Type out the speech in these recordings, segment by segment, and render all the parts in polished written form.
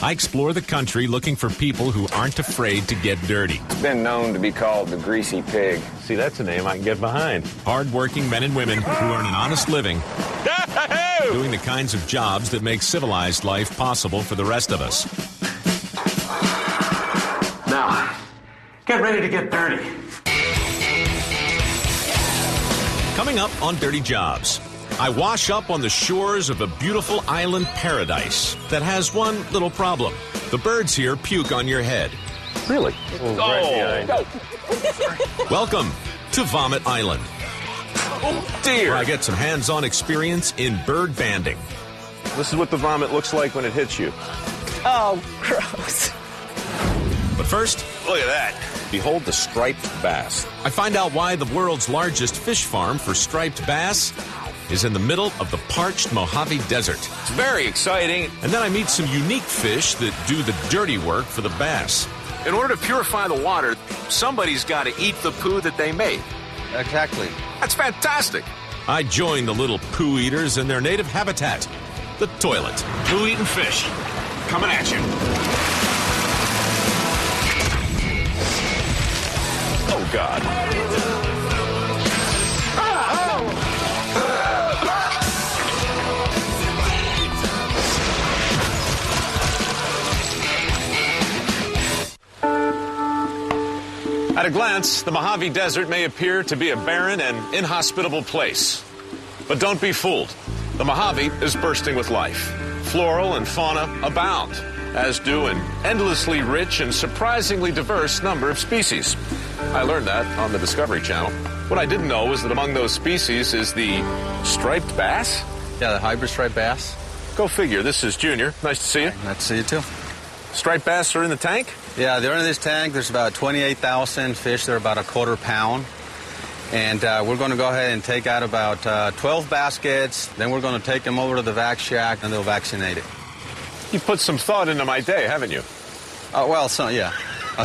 I explore the country looking for people who aren't afraid to get dirty. It's been known to be called the Greasy Pig. See, that's a name I can get behind. Hard-working men and women who earn an honest living, doing the kinds of jobs that make civilized life possible for the rest of us. Now, get ready to get dirty. Coming up on Dirty Jobs, I wash up on the shores of a beautiful island paradise that has one little problem. The birds here puke on your head. Really? Welcome to Vomit Island, Oh, dear. where I get some hands-on experience in bird banding. This is what the vomit looks like when it hits you. Oh, gross. But first, Look at that. Behold the striped bass. I find out why the world's largest fish farm for striped bass is in the middle of the parched Mojave Desert. It's very exciting. And then I meet some unique fish that do the dirty work for the bass. In order to purify the water, somebody's got to eat the poo that they made. Exactly. That's fantastic. I join the little poo eaters in their native habitat, the toilet. Poo-eating fish. Coming at you. Oh, God. At a glance, the Mojave Desert may appear to be a barren and inhospitable place. But don't be fooled. The Mojave is bursting with life. Floral and fauna abound, as do an endlessly rich and surprisingly diverse number of species. I learned that on the Discovery Channel. What I didn't know was that among those species is the striped bass. Yeah, the hybrid striped bass. Go figure. This is Junior. Nice to see you. Nice to see you, too. Striped bass are in the tank? Yeah, they're in this tank. There's about 28,000 fish. They're about a quarter pound. And we're going to go ahead and take out about 12 baskets. Then we're going to take them over to the vac shack, and they'll vaccinate it. You put some thought into my day, haven't you? Well, so, yeah.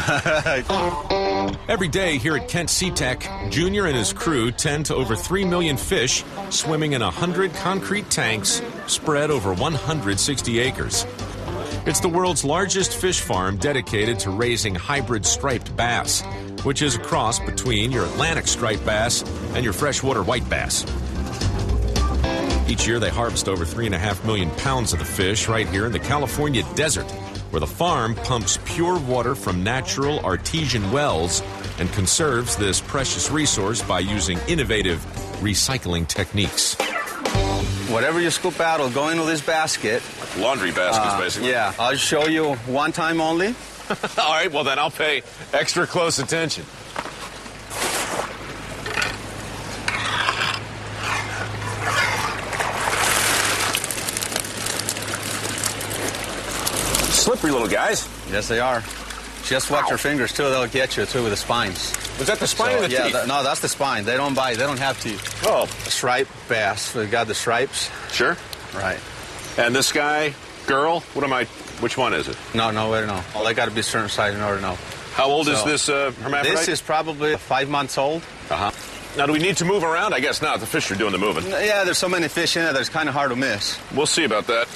Every day here at Kent SeaTech, Junior and his crew tend to over 3 million fish swimming in 100 concrete tanks spread over 160 acres. It's the world's largest fish farm dedicated to raising hybrid striped bass, which is a cross between your Atlantic striped bass and your freshwater white bass. Each year they harvest over 3.5 million pounds of the fish right here in the California desert, where the farm pumps pure water from natural artesian wells and conserves this precious resource by using innovative recycling techniques. Whatever you scoop out will go into this basket. Laundry baskets, basically. Yeah, I'll show you one time only. All right, well, then I'll pay extra close attention. Slippery little guys. Yes, they are. Just watch your fingers, too. They'll get you, too, with the spines. Was that the spine or the teeth? No, that's the spine. They don't bite. They don't have teeth. Oh. Striped bass. We got the stripes. Sure. Right. And this guy, girl, which one is it? No, way to know. Well, they got to be a certain size in order to know. How old is this hermaphrodite? This is probably 5 months old. Uh-huh. Now, do we need to move around? I guess not. The fish are doing the moving. Yeah, there's so many fish in it that it's kind of hard to miss. We'll see about that.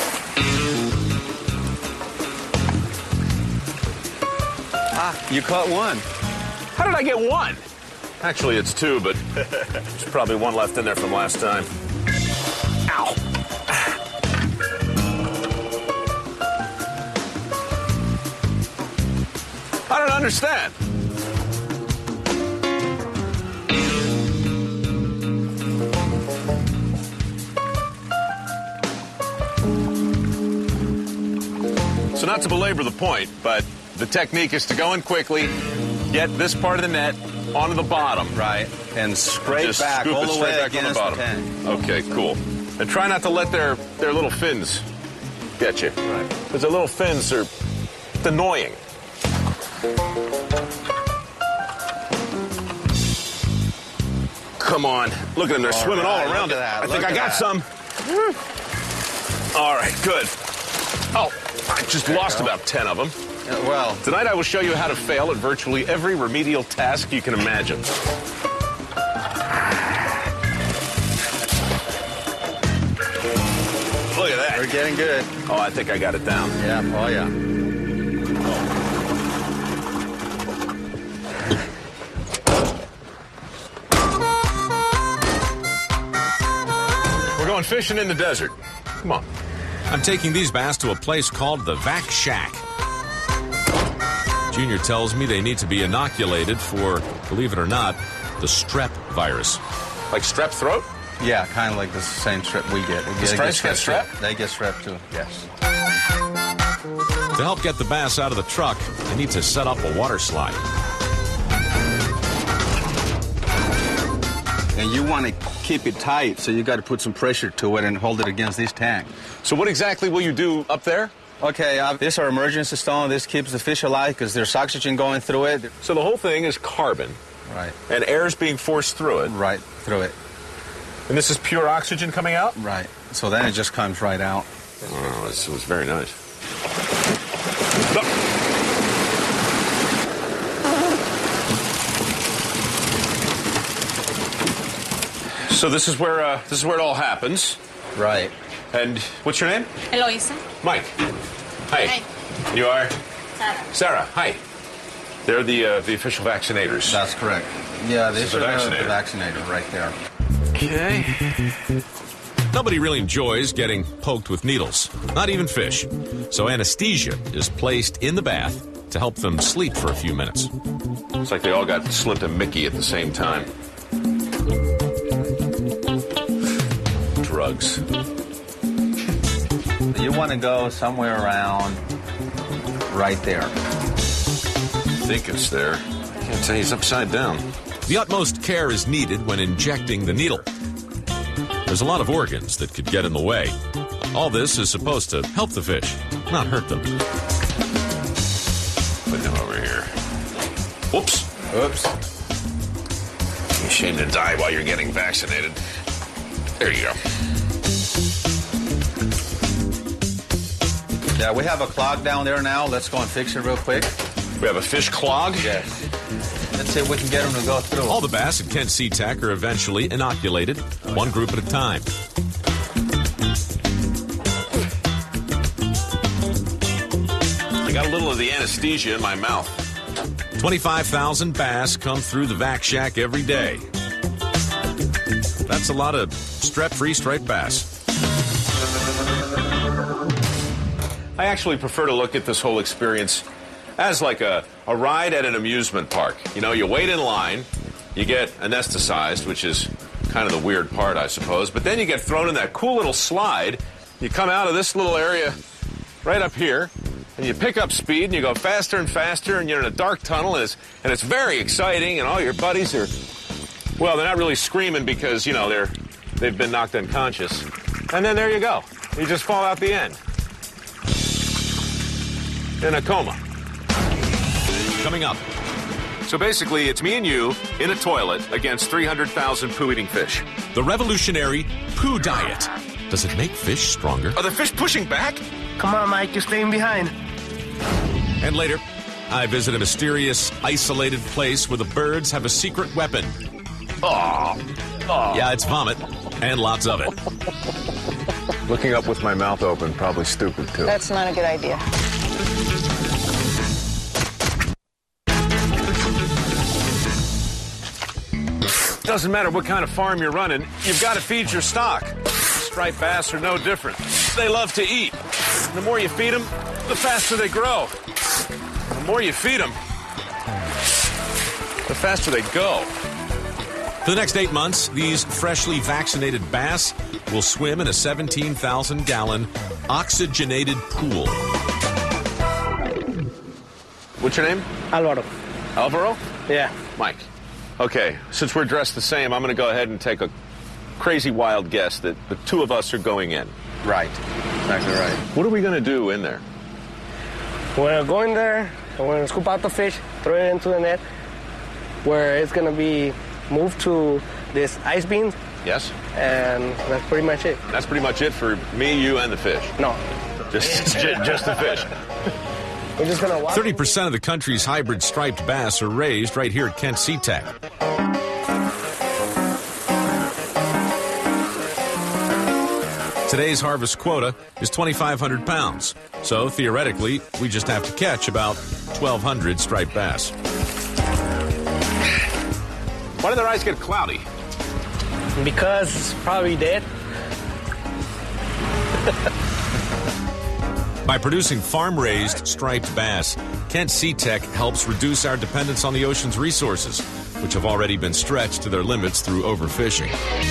You caught one. How did I get one? Actually, it's two, but there's probably one left in there from last time. Ow. I don't understand. So not to belabor the point, but the technique is to go in quickly, get this part of the net onto the bottom. Right. And scrape just back scoop all it the straight way back on the against bottom. the tank. Okay, cool. And try not to let their little fins get you. Right. Because their little fins are annoying. Come on. Look at them. They're swimming all around it. I think I got some. All right, good. Oh, I just lost about 10 of them. Well, Tonight I will show you how to fail at virtually every remedial task you can imagine. Look at that. They're getting good. Oh, I think I got it down. Yeah, oh yeah. We're going fishing in the desert. Come on. I'm taking these bass to a place called the Vac Shack. Junior tells me they need to be inoculated for, believe it or not, the strep virus. Like strep throat? Yeah, kind of like the same strep we get. The stripes get strep? They get strep too, yes. To help get the bass out of the truck, they need to set up a water slide. And you want to keep it tight, so you got to put some pressure to it and hold it against this tank. So what exactly will you do up there? Okay, this is our emergency stone. This keeps the fish alive because there's oxygen going through it. So the whole thing is carbon. Right. And air is being forced through it. Right, through it. And this is pure oxygen coming out? Right. So then it just comes right out. Oh, this was very nice. So this is where it all happens. Right. And what's your name? Eloisa. Mike. Hi. Hi. You are? Sarah. Sarah. Hi. They're the official vaccinators. That's correct. Yeah, this is the the vaccinator. vaccinator right there. Okay. Nobody really enjoys getting poked with needles, not even fish. So anesthesia is placed in the bath to help them sleep for a few minutes. It's like they all got Slim to Mickey at the same time. Drugs. You want to go somewhere around right there. I think it's there. I can't tell you, it's upside down. The utmost care is needed when injecting the needle. There's a lot of organs that could get in the way. All this is supposed to help the fish, not hurt them. Put him over here. Whoops. Oops. You're ashamed to die while you're getting vaccinated. There you go. Yeah, we have a clog down there now. Let's go and fix it real quick. We have a fish clog? Yes. Let's see if we can get them to go through. All the bass at Kent SeaTac are eventually inoculated, one group at a time. I got a little of the anesthesia in my mouth. 25,000 bass come through the Vac Shack every day. That's a lot of strep-free striped bass. I actually prefer to look at this whole experience as like a ride at an amusement park. You know, you wait in line, you get anesthetized, which is kind of the weird part, I suppose, but then you get thrown in that cool little slide. You come out of this little area right up here, and you pick up speed, and you go faster and faster, and you're in a dark tunnel, and it's very exciting, and all your buddies are, well, they're not really screaming because, you know, they've been knocked unconscious. And then there you go. You just fall out the end. In a coma. Coming up. So basically, it's me and you in a toilet against 300,000 poo-eating fish. The revolutionary poo diet. Does it make fish stronger? Are the fish pushing back? Come on, Mike, you're staying behind. And later, I visit a mysterious, isolated place where the birds have a secret weapon. Oh. Yeah, it's vomit, and lots of it. Looking up with my mouth open, probably stupid, too. That's not a good idea. Doesn't matter what kind of farm you're running, you've got to feed your stock. Striped bass are no different. They love to eat. The more you feed them, the faster they grow. The more you feed them, the faster they go. For the next 8 months, these freshly vaccinated bass will swim in a 17,000-gallon oxygenated pool. What's your name? Alvaro. Alvaro? Yeah. Mike. Okay, since we're dressed the same, I'm going to go ahead and take a crazy wild guess that the two of us are going in. Right. Exactly right. What are we going to do in there? We're going there, and we're going to scoop out the fish, throw it into the net, where it's going to be moved to this ice beam, Yes? and that's pretty much it. That's pretty much it for me, you, and the fish. No. Just the fish. We're just going to watch. 30% of the country's hybrid striped bass are raised right here at Kent SeaTac. Today's harvest quota is 2,500 pounds. So theoretically, we just have to catch about 1,200 striped bass. Why do their eyes get cloudy? Because it's probably dead. By producing farm-raised striped bass, Kent SeaTech helps reduce our dependence on the ocean's resources, which have already been stretched to their limits through overfishing.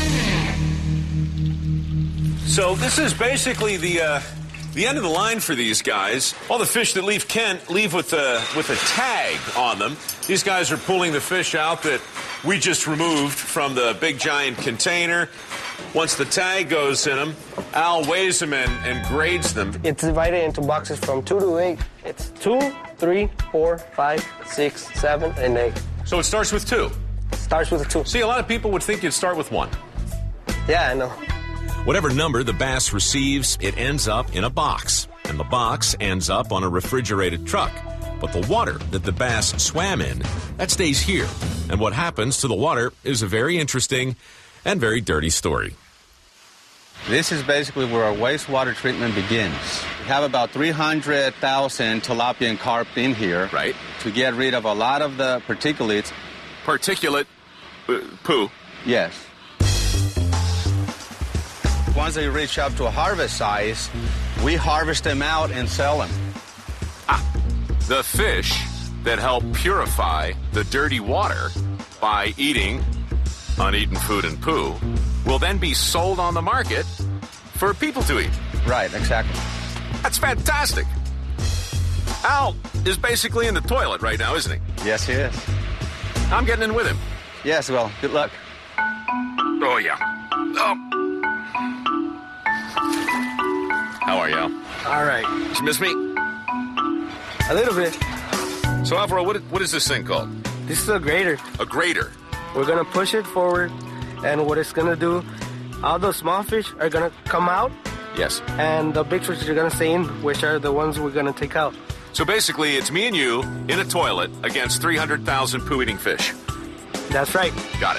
So this is basically the end of the line for these guys. All the fish that leave Kent leave with a tag on them. These guys are pulling the fish out that we just removed from the big giant container. Once the tag goes in them, Al weighs them and grades them. It's divided into boxes from 2 to 8. It's 2, 3, 4, 5, 6, 7, and 8. So it starts with 2. Starts with a 2. See, a lot of people would think you'd start with 1. Yeah, I know. Whatever number the bass receives, it ends up in a box, and the box ends up on a refrigerated truck. But the water that the bass swam in, that stays here. And what happens to the water is a very interesting and very dirty story. This is basically where our wastewater treatment begins. We have about 300,000 tilapia and carp in here. Right. To get rid of a lot of the particulates. Particulate poo. Yes. Once they reach up to a harvest size, we harvest them out and sell them. The fish that help purify the dirty water by eating uneaten food and poo will then be sold on the market for people to eat. Right, exactly. That's fantastic. Al is basically in the toilet right now, isn't he? Yes, he is. I'm getting in with him. Yes, well, good luck. Oh, yeah. Oh. How are you, Al? All right. Did you miss me? A little bit. So, Alvaro, what is this thing called? This is a grater. A grater. We're going to push it forward, and what it's going to do, all those small fish are going to come out, Yes. and the big fish are going to stay in, which are the ones we're going to take out. So basically, it's me and you in a toilet against 300,000 poo-eating fish. That's right. Got it.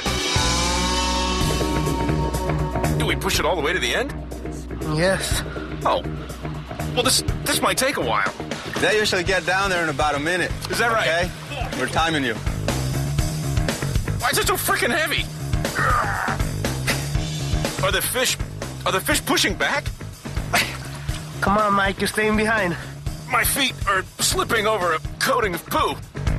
Do we push it all the way to the end? Yes. Oh. Well, this might take a while. They usually get down there in about a minute. Is that right? Okay? We're timing you. Why is it so freaking heavy? Are the fish pushing back? Come on, Mike. You're staying behind. My feet are slipping over a coating of poo.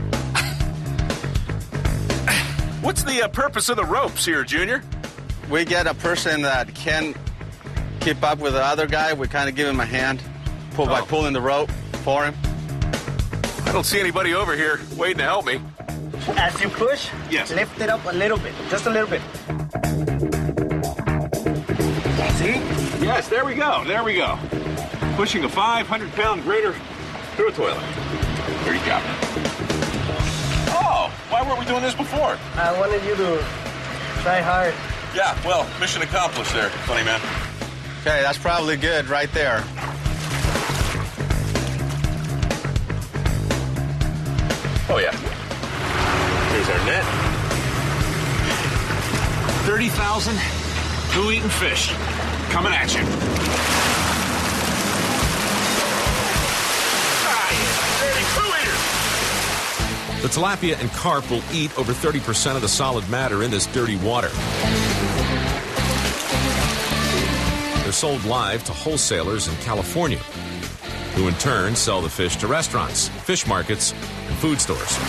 What's the purpose of the ropes here, Junior? We get a person that can keep up with the other guy. We kind of give him a hand by pulling the rope for him. I don't see anybody over here waiting to help me. As you push, Yes. lift it up a little bit. Just a little bit. See? Yes, there we go. There we go. Pushing a 500-pound grater through a toilet. Here you go. Oh, why weren't we doing this before? I wanted you to try hard. Yeah, well, mission accomplished there, funny man. Okay, that's probably good right there. Oh, yeah. Here's our net. 30,000 poo-eating fish coming at you. Ah, yeah, dirty poo-eaters! The tilapia and carp will eat over 30% of the solid matter in this dirty water. They're sold live to wholesalers in California, who in turn sell the fish to restaurants, fish markets, and food stores.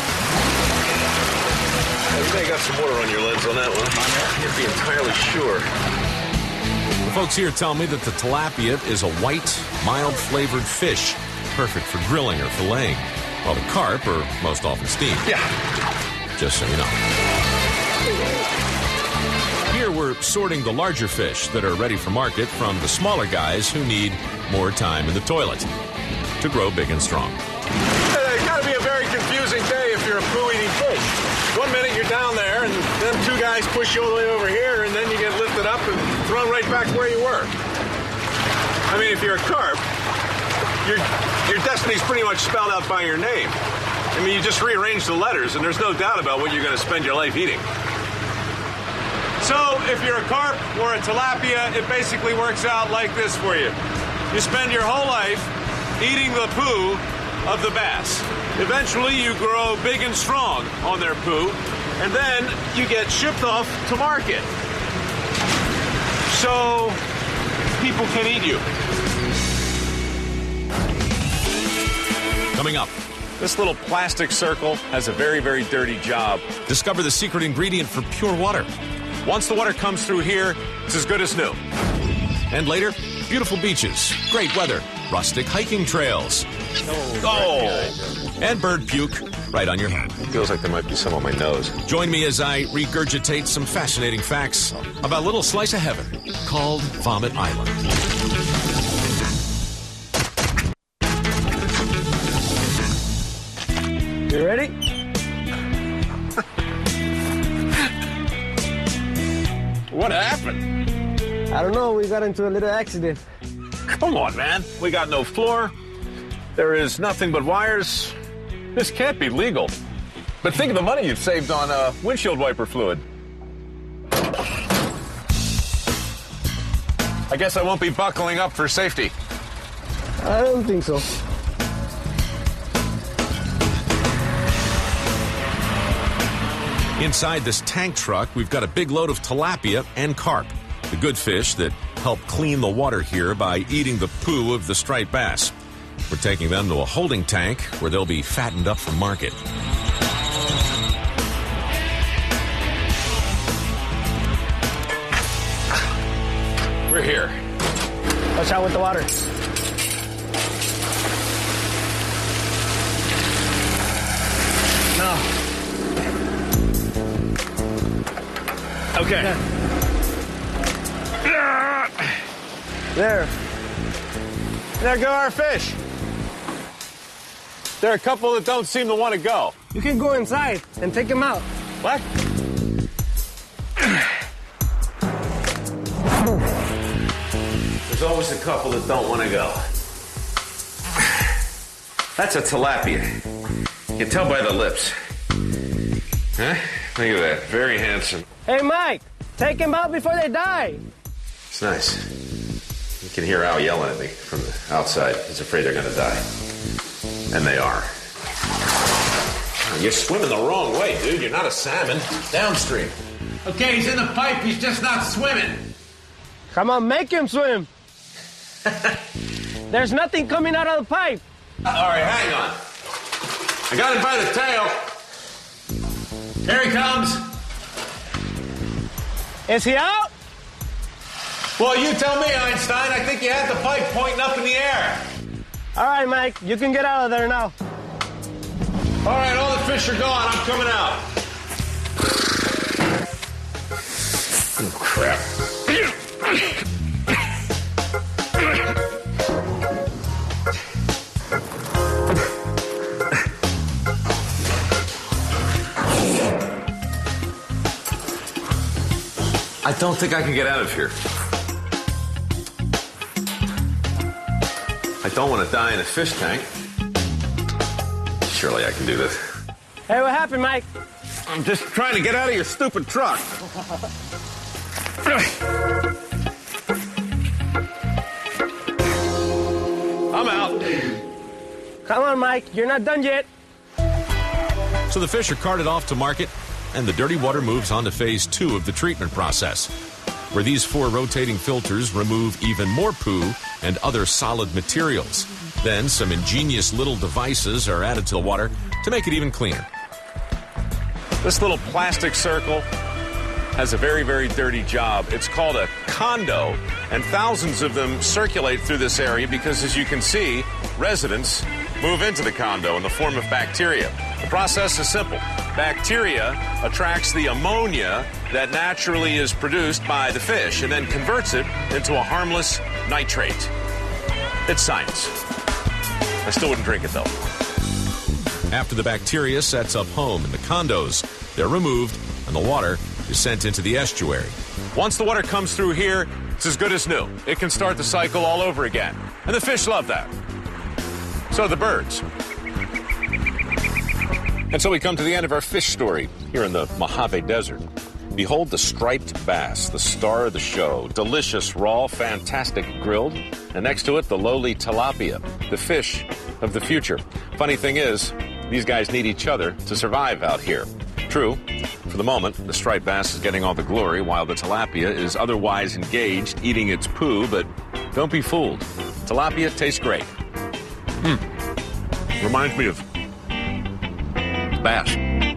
You may got some water on your lens on that one. I can't be entirely sure. The folks here tell me that the tilapia is a white, mild-flavored fish, perfect for grilling or filleting, while the carp are most often steamed. Yeah. Just so you know. Here we're sorting the larger fish that are ready for market from the smaller guys who need more time in the toilet to grow big and strong. It's got to be a very confusing day if you're a poo-eating fish. 1 minute you're down there, and then 2 guys push you all the way over here, and then you get lifted up and thrown right back where you were. I mean, if you're a carp, your destiny's pretty much spelled out by your name. I mean, you just rearrange the letters, and there's no doubt about what you're going to spend your life eating. So if you're a carp or a tilapia, it basically works out like this for you. You spend your whole life eating the poo of the bass. Eventually, you grow big and strong on their poo, and then you get shipped off to market. So people can eat you. Coming up, This little plastic circle has a very, very dirty job. discover the secret ingredient for pure water. Once the water comes through here, it's as good as new. And later, beautiful beaches, great weather, rustic hiking trails, and bird puke right on your head. Feels like there might be some on my nose. Join me as I regurgitate some fascinating facts about a little slice of heaven called Vomit Island. You ready? What happened? I don't know. We got into a little accident. Come on, man. We got no floor. There is nothing but wires. This can't be legal. But think of the money you've saved on windshield wiper fluid. I guess I won't be buckling up for safety. I don't think so. Inside this tank truck, we've got a big load of tilapia and carp, the good fish that help clean the water here by eating the poo of the striped bass. We're taking them to a holding tank where they'll be fattened up for market. We're here. Watch out with the water. No. Okay. There. There go our fish. There are a couple that don't seem to want to go. You can go inside and take them out. What? There's always a couple that don't want to go. That's a tilapia. You can tell by the lips. Huh? Look at that. Very handsome. Hey, Mike, take them out before they die. It's nice. You can hear Al yelling at me from the outside. He's afraid they're going to die. And they are. You're swimming the wrong way, dude. You're not a salmon. Downstream. Okay, he's in the pipe. He's just not swimming. Come on, make him swim. There's nothing coming out of the pipe. All right, hang on. I got him by the tail. Here he comes. Is he out? Well, you tell me, Einstein. I think you had the pipe pointing up in the air. All right, Mike, you can get out of there now. All right, all the fish are gone. I'm coming out. Oh, crap. I don't think I can get out of here. I don't want to die in a fish tank. Surely I can do this. Hey, what happened, Mike? I'm just trying to get out of your stupid truck. I'm out. Come on, Mike, you're not done yet. So the fish are carted off to market, and the dirty water moves on to phase 2 of the treatment process, where these 4 rotating filters remove even more poo and other solid materials. Then some ingenious little devices are added to the water to make it even cleaner. This little plastic circle has a very, very dirty job. It's called a condo, and thousands of them circulate through this area because, as you can see, residents move into the condo in the form of bacteria. The process is simple. Bacteria attracts the ammonia that naturally is produced by the fish and then converts it into a harmless nitrate. It's science. I still wouldn't drink it, though. After the bacteria sets up home in the condos, they're removed and the water is sent into the estuary. Once the water comes through here, it's as good as new. It can start the cycle all over again. And the fish love that. So do the birds. And so we come to the end of our fish story here in the Mojave Desert. Behold the striped bass, the star of the show. Delicious, raw, fantastic grilled. And next to it, the lowly tilapia, the fish of the future. Funny thing is, these guys need each other to survive out here. True, for the moment, the striped bass is getting all the glory while the tilapia is otherwise engaged eating its poo, but don't be fooled. Tilapia tastes great. Reminds me of bass.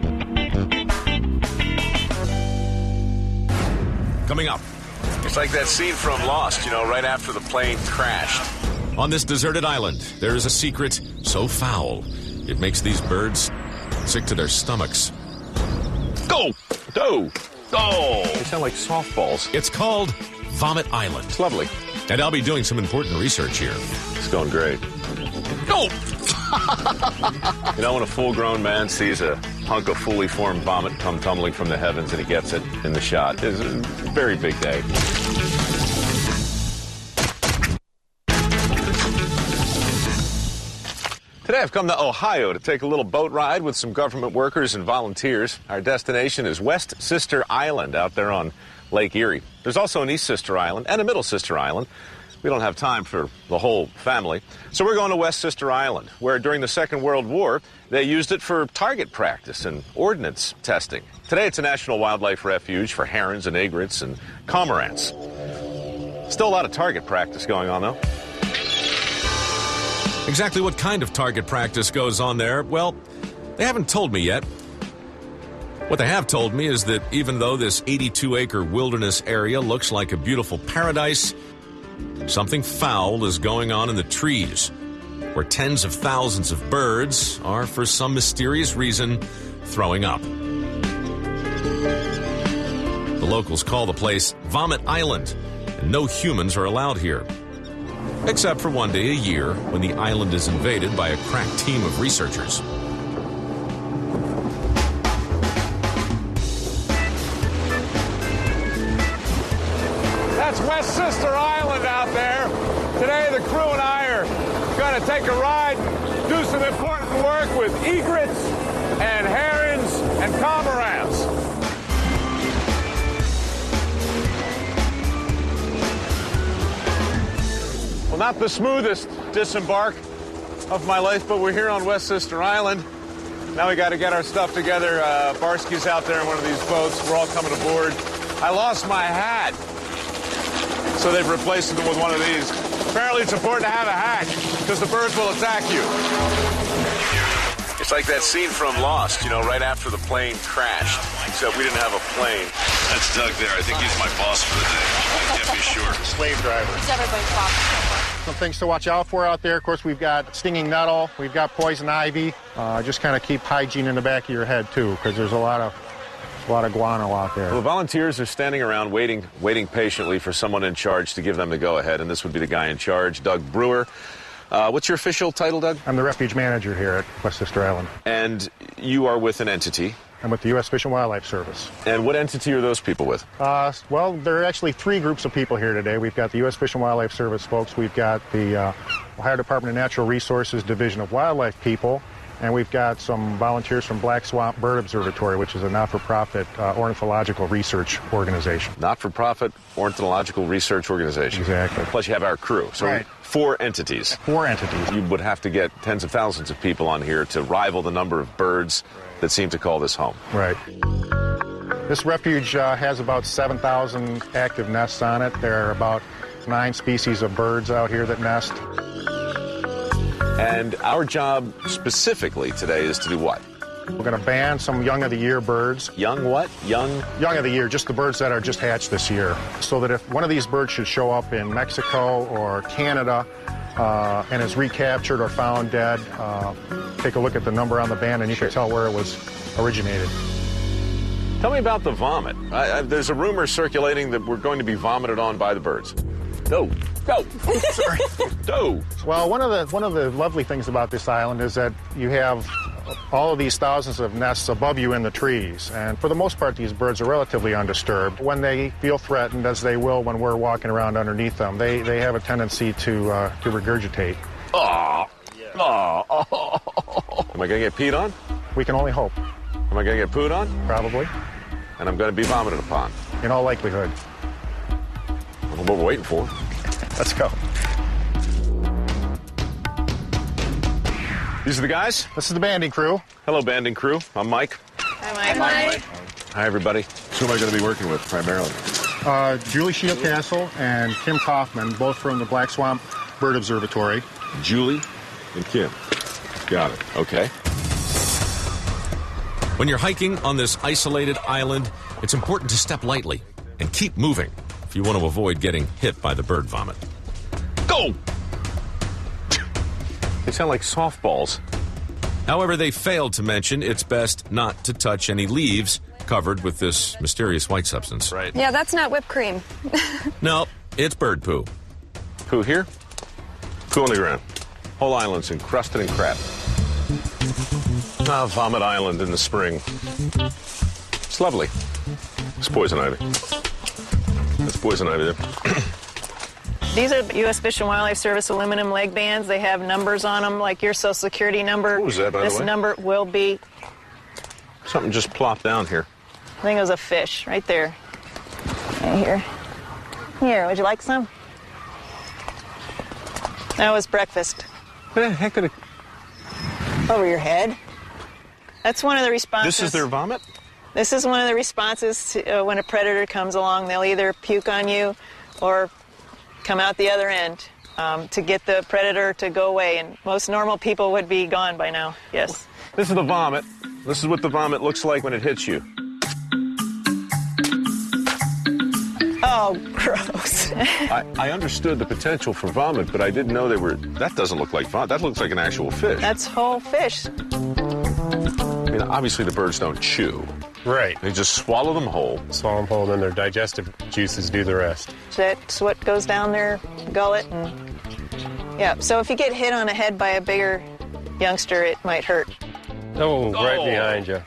Coming up. It's like that scene from Lost, right after the plane crashed. On this deserted island, there is a secret so foul, it makes these birds sick to their stomachs. Go! Go! Oh! They sound like softballs. It's called Vomit Island. It's lovely. And I'll be doing some important research here. It's going great. Go! When a full-grown man sees a hunk of fully formed vomit come tumbling from the heavens and he gets it in the shot, it's a very big day. Today I've come to Ohio to take a little boat ride with some government workers and volunteers. Our destination is West Sister Island out there on Lake Erie. There's also an East Sister Island and a Middle Sister Island. We don't have time for the whole family. So we're going to West Sister Island, where during the Second World War, they used it for target practice and ordnance testing. Today it's a national wildlife refuge for herons and egrets and cormorants. Still a lot of target practice going on, though. Exactly what kind of target practice goes on there? Well, they haven't told me yet. What they have told me is that even though this 82-acre wilderness area looks like a beautiful paradise, something foul is going on in the trees, where tens of thousands of birds are, for some mysterious reason, throwing up. The locals call the place Vomit Island, and no humans are allowed here. Except for one day a year when the island is invaded by a crack team of researchers. That's West Sister Island out there. Today the crew and I are going to take a ride, do some important work with egrets and herons and cormorants. Well, not the smoothest disembark of my life, but we're here on West Sister Island. Now we got to get our stuff together. Barsky's out there in one of these boats. We're all coming aboard. I lost my hat, so they've replaced it with one of these. Apparently it's important to have a hat because the birds will attack you. It's like that scene from Lost, right after the plane crashed. Except we didn't have a plane. That's Doug there. I think he's my boss for the day. I can't be sure. Slave driver. He's everybody's boss. Some things to watch out for out there. Of course, we've got stinging nettle. We've got poison ivy. Just kind of keep hygiene in the back of your head, too, because there's a lot of guano out there. Well, the volunteers are standing around waiting patiently for someone in charge to give them the go-ahead, and this would be the guy in charge, Doug Brewer. What's your official title, Doug? I'm the refuge manager here at West Sister Island. And you are with an entity? I'm with the U.S. Fish and Wildlife Service. And what entity are those people with? Well, there are actually three groups of people here today. We've got the U.S. Fish and Wildlife Service folks. We've got the Ohio Department of Natural Resources Division of Wildlife people. And we've got some volunteers from Black Swamp Bird Observatory, which is a not-for-profit ornithological research organization. Not-for-profit ornithological research organization. Exactly. Plus you have our crew. So right. 4 entities. 4 entities. You would have to get tens of thousands of people on here to rival the number of birds that seem to call this home. Right. This refuge has about 7,000 active nests on it. There are about 9 species of birds out here that nest. And our job specifically today is to do what? We're going to ban some young of the year birds. Young what? Young of the year, just the birds that are just hatched this year. So that if one of these birds should show up in Mexico or Canada and is recaptured or found dead, take a look at the number on the ban and you can tell where it was originated. Tell me about the vomit. There's a rumor circulating that we're going to be vomited on by the birds. Go. Sorry. Go. Well, one of the lovely things about this island is that you have all of these thousands of nests above you in the trees. And for the most part, these birds are relatively undisturbed. When they feel threatened, as they will when we're walking around underneath them, they have a tendency to regurgitate. Oh. Am I going to get peed on? We can only hope. Am I going to get pooed on? Probably. and I'm going to be vomited upon. In all likelihood. I don't know what we're waiting for. Let's go. These are the guys? This is the banding crew. Hello, banding crew. I'm Mike. Hi, Mike. Hi, everybody. Who am I going to be working with primarily? Julie Shield-Castle and Kim Kaufman, both from the Black Swamp Bird Observatory. Julie and Kim. Got it. Okay. When you're hiking on this isolated island, it's important to step lightly and keep moving if you want to avoid getting hit by the bird vomit. Go! They sound like softballs. However, they failed to mention it's best not to touch any leaves covered with this mysterious white substance. Right. Yeah, that's not whipped cream. No, it's bird poo. Poo here, poo on the ground. Whole island's encrusted in crap. Ah, Vomit Island in the spring. It's lovely. It's poison ivy. That's poison ivy there. These are U.S. Fish and Wildlife Service aluminum leg bands. They have numbers on them, like your Social Security number. What was that, by the way? This number will be... Something just plopped down here. I think it was a fish right there. Right here. Here, would you like some? That was breakfast. What the heck did it... Over your head. That's one of the responses. This is their vomit? This is one of the responses to, when a predator comes along. They'll either puke on you or come out the other end to get the predator to go away. And most normal people would be gone by now, yes. This is the vomit. This is what the vomit looks like when it hits you. Oh, gross. I understood the potential for vomit, but I didn't know they were... That doesn't look like vomit. That looks like an actual fish. That's whole fish. I mean, obviously the birds don't chew. Right. They just swallow them whole. Swallow them whole, and then their digestive juices do the rest. That's what goes down their gullet. And yeah, so if you get hit on the head by a bigger youngster, it might hurt. Oh, right behind you.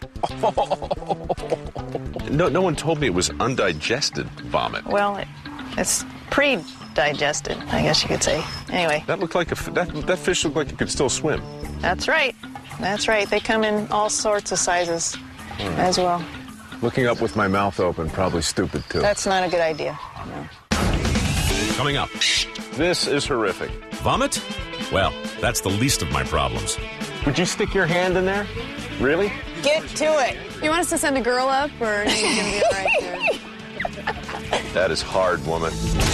No one told me it was undigested vomit. Well, it's pre-digested, I guess you could say. Anyway. That looked like that fish looked like it could still swim. That's right. That's right. They come in all sorts of sizes as well. Looking up with my mouth open, probably stupid, too. That's not a good idea. No. Coming up. This is horrific. Vomit? Well, that's the least of my problems. Would you stick your hand in there? Really? Get to it. You want us to send a girl up, or are you going to be all right there? That is hard, woman.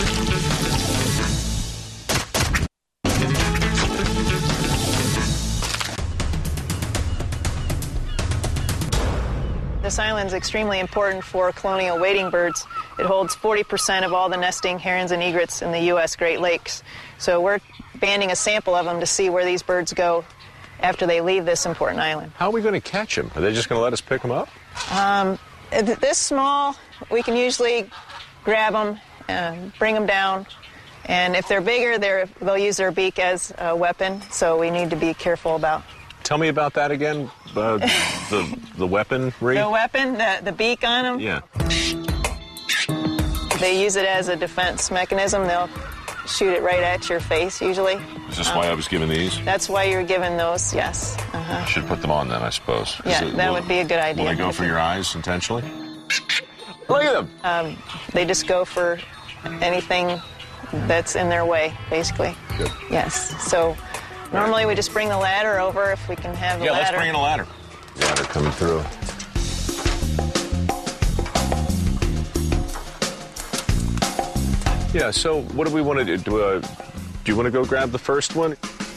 This island is extremely important for colonial wading birds. It holds 40% of all the nesting herons and egrets in the U.S. Great Lakes. So we're banding a sample of them to see where these birds go after they leave this important island. How are we going to catch them? Are they just going to let us pick them up? This small, we can usually grab them and bring them down. And if they're bigger, they'll use their beak as a weapon, so we need to be careful about. Tell me about that again, the weaponry. The weapon, the beak on them? Yeah. They use it as a defense mechanism. They'll shoot it right at your face, usually. Is this why I was given these? That's why you're given those, yes. I should put them on then, I suppose. Yeah, that would be a good idea. Will they go for your eyes intentionally? Look at them! They just go for anything that's in their way, basically. Good. Yes. So normally we just bring the ladder over if we can have the ladder. Yeah, let's bring in a ladder. Ladder coming through. Yeah, so what do we want to do? Do you want to go grab the first one?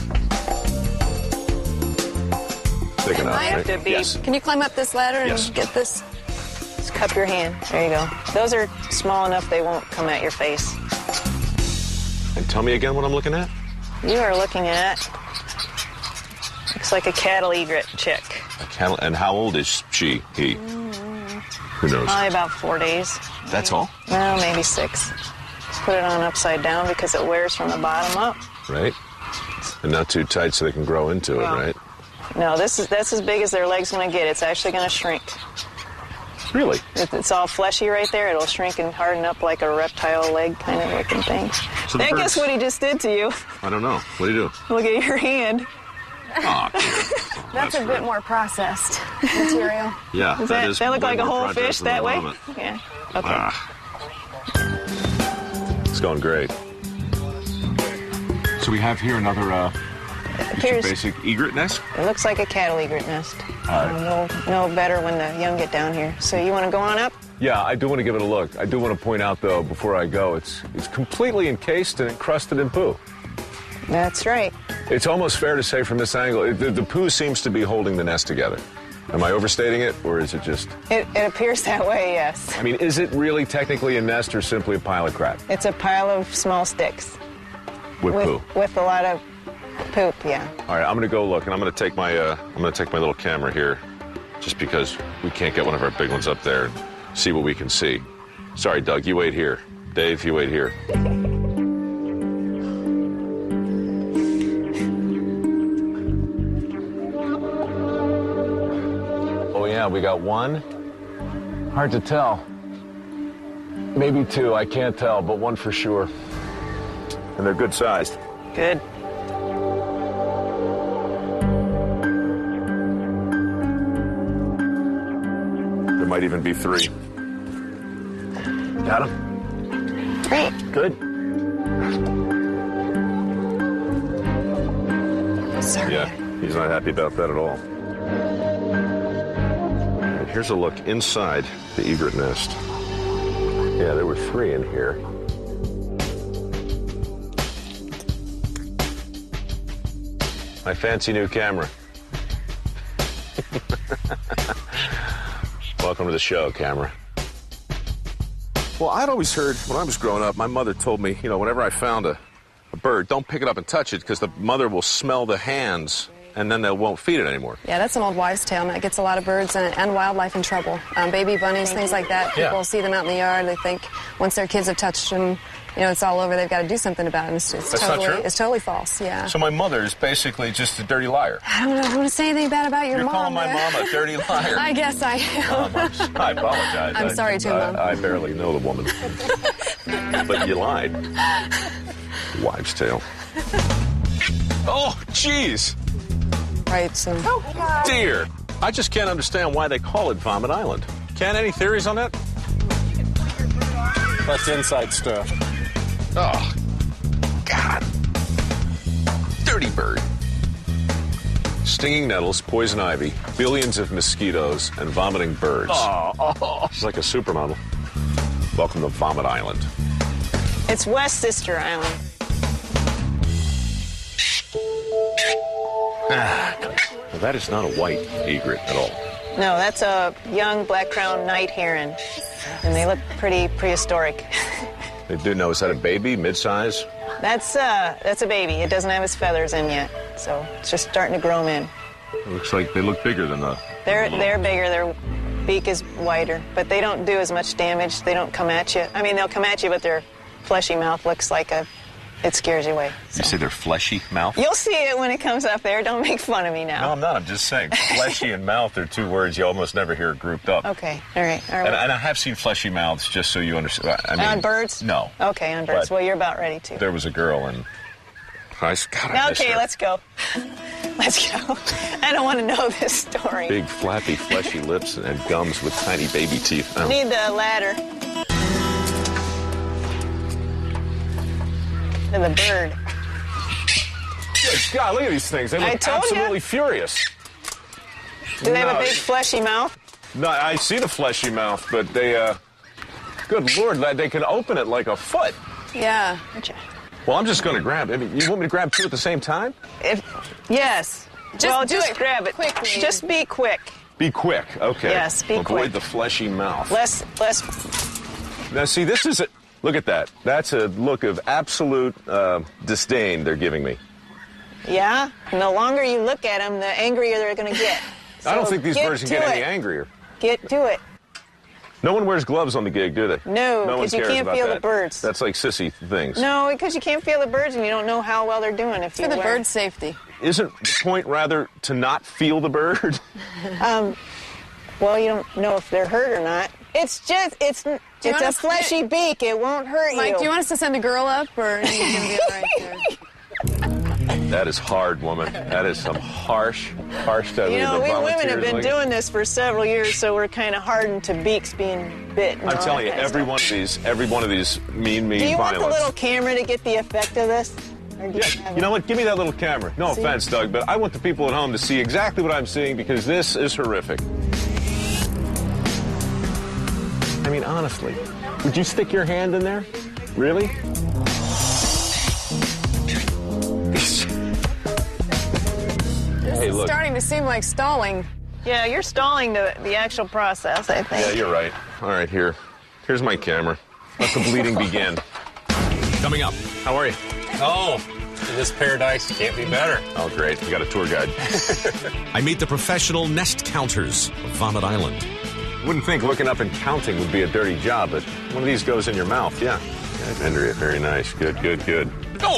Big enough, right? To be, yes. Can you climb up this ladder and Yes. get this? Just cup your hand. There you go. Those are small enough they won't come at your face. And tell me again what I'm looking at. You are looking at, looks like a cattle egret chick. A cattle, and how old is she, he? Who knows? Probably about 4 days. That's all? Well, maybe 6. Put it on upside down because it wears from the bottom up. Right? And not too tight so they can grow into Well, it, right? No, that's as big as their leg's going to get. It's actually going to shrink. Really? It's all fleshy right there. It'll shrink and harden up like a reptile leg kind of looking thing. So the Then guess birds- what he just did to you? I don't know. What do you do? Look at your hand. Oh, That's a bit more processed material. Yeah, Does that is. that look way like a more whole processed fish than the that way? vomit. Yeah. Okay. It's going great. So we have here another Appears, basic egret nest. it looks like a cattle egret nest. All right. We'll know better when the young get down here. So you want to go on up? Yeah, I do want to give it a look. I do want to point out, though, before I go, it's completely encased and encrusted in poo. That's right. It's almost fair to say from this angle, the poo seems to be holding the nest together. Am I overstating it, or is it just... It appears that way, yes. I mean, is it really technically a nest or simply a pile of crap? It's a pile of small sticks. With poo. With a lot of poop, yeah. All right, I'm going to go look, and I'm going to take my little camera here, just because we can't get one of our big ones up there and see what we can see. Sorry, Doug, you wait here. Dave, you wait here. Oh yeah, we got one. Hard to tell. Maybe two, I can't tell, but one for sure. And they're good sized. Good. There might even be three. Got him? Great. Good. Sorry. Yeah, he's not happy about that at all. And here's a look inside the egret nest. Yeah, there were three in here. My fancy new camera. Welcome to the show, camera. Well, I'd always heard, when I was growing up, my mother told me, whenever I found a bird, don't pick it up and touch it, because the mother will smell the hands, and then they won't feed it anymore. Yeah, that's an old wives' tale, and that gets a lot of birds and wildlife in trouble. Baby bunnies, things like that. People Yeah. see them out in the yard. They think once their kids have touched them, it's all over. They've got to do something about it. It's That's totally, not true? It's totally false, yeah. So my mother is basically just a dirty liar. I don't want to say anything bad about your You're mom. calling my mom a dirty liar. I guess I am. I apologize. I'm sorry too, Mom. I barely know the woman. But you lied. Wives' tale. Oh, jeez. Right, so... Dear. I just can't understand why they call it Vomit Island. Ken, any theories on that? That's inside stuff. Oh, God. Dirty bird. Stinging nettles, poison ivy, billions of mosquitoes, and vomiting birds. Oh. She's like a supermodel. Welcome to Vomit Island. It's West Sister Island. Well, that is not a white egret at all. No, that's a young black-crowned night heron, and they look pretty prehistoric. They do know, is that a baby, mid-size? That's a baby. It doesn't have its feathers in yet, so it's just starting to grow them in. It looks like they look bigger than the... They're bigger. Their beak is wider, but they don't do as much damage. They don't come at you. I mean, they'll come at you, but their fleshy mouth looks like it scares you away. So. You say their fleshy mouth? You'll see it when it comes up there. Don't make fun of me now. No, I'm not. I'm just saying. Fleshy and mouth are two words you almost never hear grouped up. Okay. All right. And I have seen fleshy mouths, just so you understand. I mean, on birds? No. Okay, on birds. But well, you're about ready to. There was a girl, and I miss her. Let's go. Let's go. I don't want to know this story. Big, flappy, fleshy lips and gums with tiny baby teeth. Oh. Need the ladder. To the bird. God, look at these things. They look absolutely furious. Do they have a big fleshy mouth? No, I see the fleshy mouth, but they, good Lord, they can open it like a foot. Yeah. Well, I'm just going to grab it. You want me to grab two at the same time? Yes. Just grab it quickly. Just be quick. Be quick, okay. Yes, be quick. Avoid the fleshy mouth. Less. Now, see, this is look at that. That's a look of absolute disdain they're giving me. Yeah? And the longer you look at them, the angrier they're going to get. So I don't think these birds can get any angrier. Do it. No one wears gloves on the gig, do they? No, because you can't feel the birds. That's like sissy things. No, because you can't feel the birds and you don't know how well they're doing if you For the bird's safety. Isn't the point rather to not feel the bird? Well, you don't know if they're hurt or not. It's a fleshy beak. It won't hurt you. Mike, do you want us to send a girl up, or are you going to be all right there? That is hard, woman. That is some harsh stuff. You know, we women have been doing this for several years, so we're kind of hardened to beaks being bit. I'm telling you, every one of these mean Do you violence. want the little camera to get the effect of this? Or do You know what? Give me that little camera. No See? offense, Doug, but I want the people at home to see exactly what I'm seeing because this is horrific. I mean, honestly, would you stick your hand in there? Really? Hey, It's look. starting to seem like stalling. Yeah, you're stalling the actual process, I think. Yeah, you're right. All right, here's my camera. Let the bleeding begin. Coming up. How are you? Oh, in this paradise can't be better. Oh, great. We got a tour guide. I meet the professional nest counters of Vomit Island. Wouldn't think looking up and counting would be a dirty job, but one of these goes in your mouth, yeah. Yeah, Andrea, very nice. Good. Oh!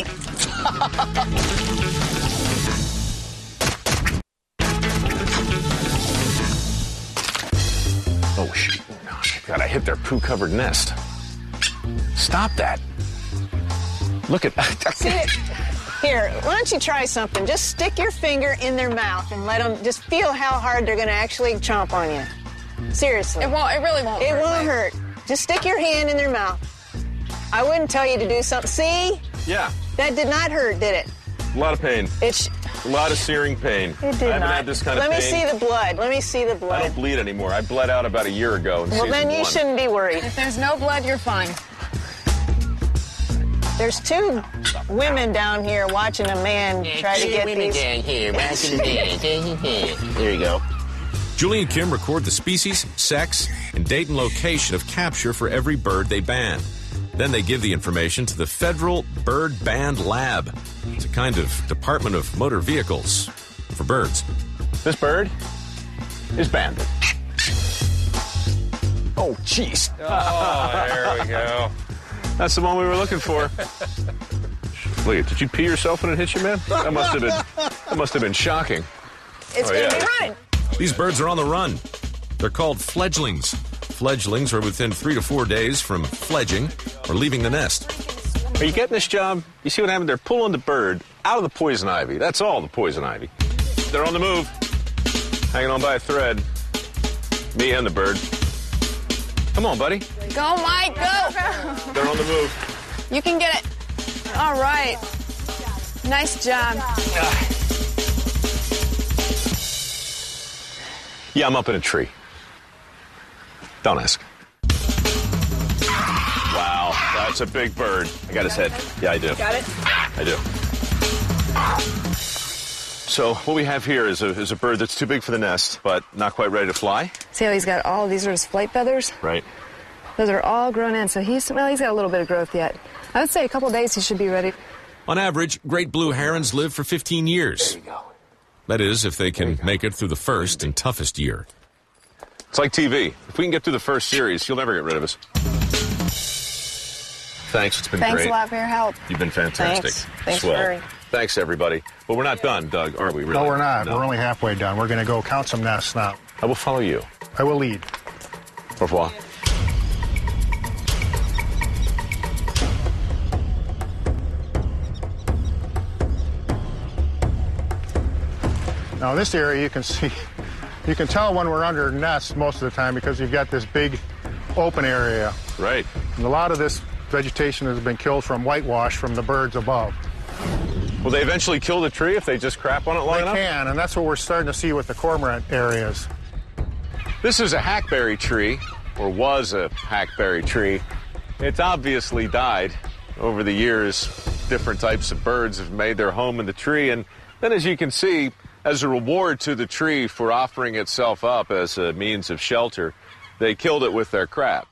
Oh, shoot. Oh, God, I hit their poo-covered nest. Stop that. Look at that. See it? Here, why don't you try something? Just stick your finger in their mouth and let them just feel how hard they're going to actually chomp on you. Seriously. It really won't It hurt. won't hurt. Just stick your hand in their mouth. I wouldn't tell you to do something. See? Yeah, That did not hurt, did it? a lot of pain. It A lot of searing pain. did I haven't not. had this kind of Let pain. me see the blood. Let me see the I blood. don't bleed anymore. I bled out about a year ago in Well, season then you 1. shouldn't be worried. If there's no blood, you're fine. There's 2 women down here watching a man try to get these. There you go. Julie and Kim record the species, sex, and date and location of capture for every bird they ban. Then they give the information to the Federal Bird Band Lab. It's a kind of Department of Motor Vehicles for birds. This bird is banned. Oh, jeez. Oh, there we go. That's the one we were looking for. Look, did you pee yourself when it hit you, man? That must have been shocking. It's Oh, going to yeah. be running. These birds are on the run. They're called fledglings. Fledglings are within 3 to 4 days from fledging or leaving the nest. Are you getting this job? You see what happened? They're pulling the bird out of the poison ivy. That's all, the poison ivy. They're on the move, hanging on by a thread. Me and the bird. Come on, buddy. Go, Mike, go. They're on the move. You can get it. All right. Nice job. Yeah, I'm up in a tree. Don't ask. Wow, that's a big bird. I got his head. Yeah, I do. Got it? I do. So what we have here is a bird that's too big for the nest, but not quite ready to fly. See how he's got all these are his flight feathers? Right. Those are all grown in, so he's got a little bit of growth yet. I would say a couple days he should be ready. On average, great blue herons live for 15 years. There you go. That is, if they can make it through the first and toughest year. It's like TV. If we can get through the first series, you'll never get rid of us. Thanks, it's been Thanks great. a lot for your help. You've been fantastic. Thanks Swell. for- Thanks, everybody. But we're not done, Doug, are we? Really? No, we're not. No. We're only halfway done. We're going to go count some nests now. I will follow you. I will lead. Au revoir. Now, this area you can see, you can tell when we're under nests most of the time because you've got this big open area. Right. And a lot of this vegetation has been killed from whitewash from the birds above. Will they eventually kill the tree if they just crap on it long They enough? can, and that's what we're starting to see with the cormorant areas. This is a hackberry tree, or was a hackberry tree. It's obviously died over the years. Different types of birds have made their home in the tree, and then as you can see, as a reward to the tree for offering itself up as a means of shelter, they killed it with their crap.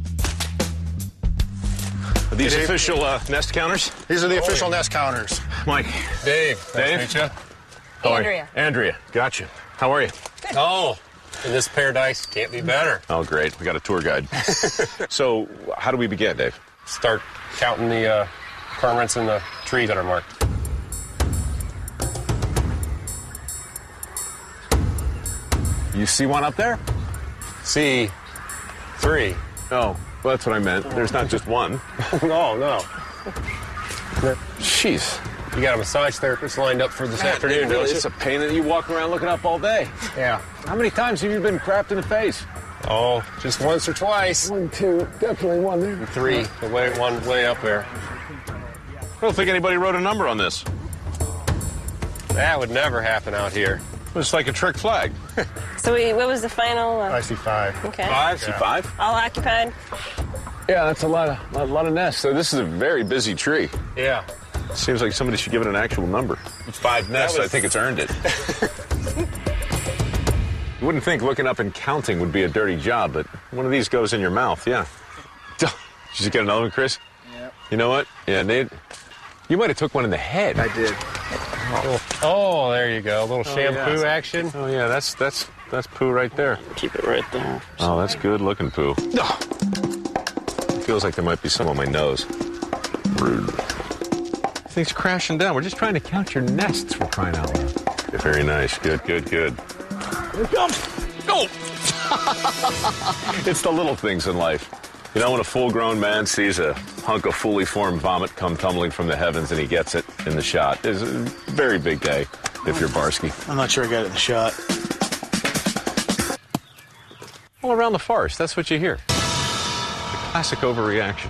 Are these Dave? official nest counters? These are the official nest counters. Mike. Dave. Dave? Nice to meet How are you? Andrea. Andrea, gotcha. How are you? you. Oh, in this paradise can't be better. Oh, great. We got a tour guide. So, how do we begin, Dave? Start counting the cormorants in the trees that are marked. You see one up there? See, 3. Oh, well, that's what I meant. There's not just one. No. Jeez. You got a massage therapist lined up for this afternoon, don't you? It's a pain that you walk around looking up all day. Yeah. How many times have you been crapped in the face? Oh, just once or twice. 1, 2, definitely one there. 3, one way up there. I don't think anybody wrote a number on this. That would never happen out here. It's like a trick flag. So what was the final? I see 5. Okay. 5? See 5? All occupied? Yeah, that's a lot of nests. So this is a very busy tree. Yeah. Seems like somebody should give it an actual number. It's 5 nests. I think it's earned it. You wouldn't think looking up and counting would be a dirty job, but one of these goes in your mouth, yeah. Did you get another one, Chris? Yep. You know what? Yeah, Nate, you might have took one in the head. I did. Oh, there you go. A little shampoo action. Oh, yeah, that's poo right there. Keep it right there. Oh, that's good looking poo. It feels like there might be some on my nose. Rude. Things crashing down. We're just trying to count your nests, for crying out loud. Very nice. Good. Here it comes. Go! It's the little things in life. You know, when a full-grown man sees a hunk of fully formed vomit come tumbling from the heavens and he gets it in the shot, it's a very big day if you're Barsky. I'm not sure I got it in the shot. All around the forest, that's what you hear. The classic overreaction.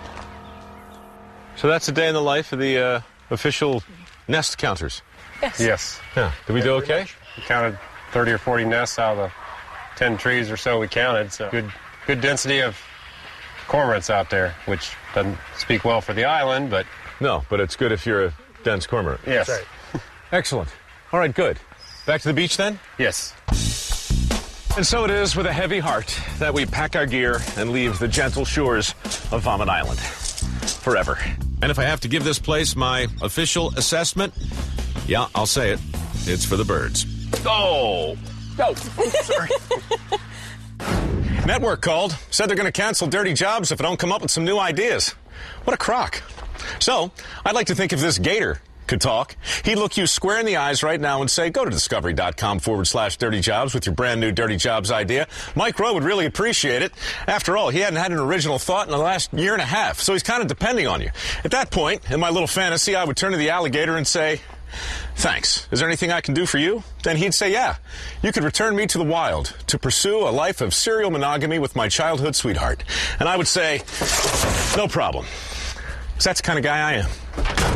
So that's a day in the life of the official nest counters. Yes. Yeah. Did we do okay? We counted 30 or 40 nests out of the 10 trees or so we counted. So good density of cormorants out there, which doesn't speak well for the island, but... No, but it's good if you're a dense cormorant. Yes. Right. Excellent. All right, good. Back to the beach then? Yes. And so it is with a heavy heart that we pack our gear and leave the gentle shores of Vomit Island. Forever. And if I have to give this place my official assessment, yeah, I'll say it. It's for the birds. Oh! No! Sorry. Network called. Said they're going to cancel Dirty Jobs if I don't come up with some new ideas. What a crock. So, I'd like to think if this gator could talk, he'd look you square in the eyes right now and say, go to discovery.com/Dirty Jobs with your brand new Dirty Jobs idea. Mike Rowe would really appreciate it. After all, he hadn't had an original thought in the last year and a half, so he's kind of depending on you. At that point, in my little fantasy, I would turn to the alligator and say, thanks. Is there anything I can do for you? Then he'd say, yeah. You could return me to the wild to pursue a life of serial monogamy with my childhood sweetheart. And I would say, no problem. 'Cause that's the kind of guy I am.